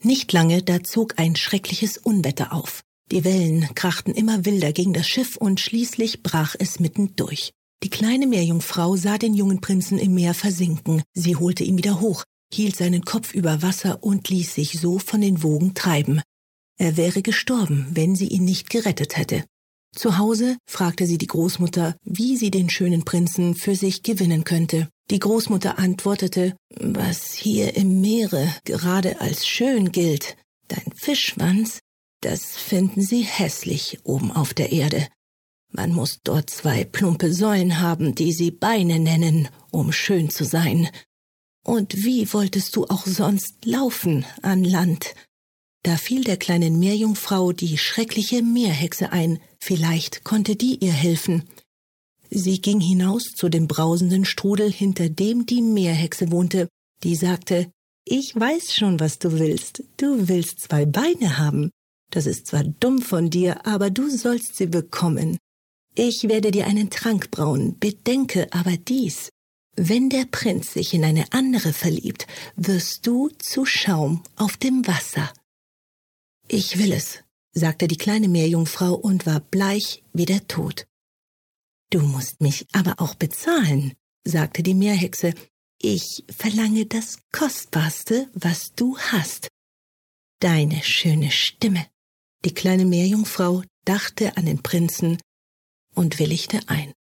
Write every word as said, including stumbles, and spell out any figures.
Nicht lange, da zog ein schreckliches Unwetter auf. Die Wellen krachten immer wilder gegen das Schiff und schließlich brach es mitten durch. Die kleine Meerjungfrau sah den jungen Prinzen im Meer versinken. Sie holte ihn wieder hoch, hielt seinen Kopf über Wasser und ließ sich so von den Wogen treiben. Er wäre gestorben, wenn sie ihn nicht gerettet hätte. Zu Hause fragte sie die Großmutter, wie sie den schönen Prinzen für sich gewinnen könnte. Die Großmutter antwortete, was hier im Meere gerade als schön gilt, dein Fischschwanz, das finden sie hässlich oben auf der Erde. Man muss dort zwei plumpe Säulen haben, die sie Beine nennen, um schön zu sein. Und wie wolltest du auch sonst laufen an Land? Da fiel der kleinen Meerjungfrau die schreckliche Meerhexe ein, vielleicht konnte die ihr helfen. Sie ging hinaus zu dem brausenden Strudel, hinter dem die Meerhexe wohnte. Die sagte, ich weiß schon, was du willst. Du willst zwei Beine haben. Das ist zwar dumm von dir, aber du sollst sie bekommen. Ich werde dir einen Trank brauen, bedenke aber dies. Wenn der Prinz sich in eine andere verliebt, wirst du zu Schaum auf dem Wasser. Ich will es, sagte die kleine Meerjungfrau und war bleich wie der Tod. Du musst mich aber auch bezahlen, sagte die Meerhexe. Ich verlange das Kostbarste, was du hast. Deine schöne Stimme. Die kleine Meerjungfrau dachte an den Prinzen und willigte ein.